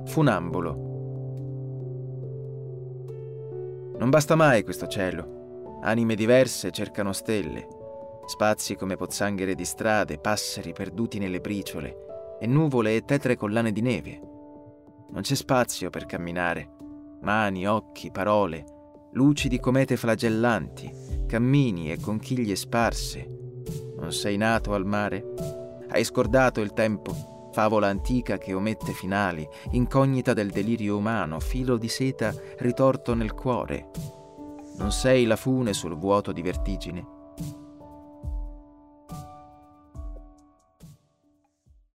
Funambolo. Non basta mai questo cielo. Anime diverse cercano stelle, spazi come pozzanghere di strade, passeri perduti nelle briciole e nuvole e tetre collane di neve. Non c'è spazio per camminare. Mani, occhi, parole, luci di comete flagellanti, cammini e conchiglie sparse. Non sei nato al mare? Hai scordato il tempo, favola antica che omette finali, incognita del delirio umano, filo di seta ritorto nel cuore. Non sei la fune sul vuoto di vertigine?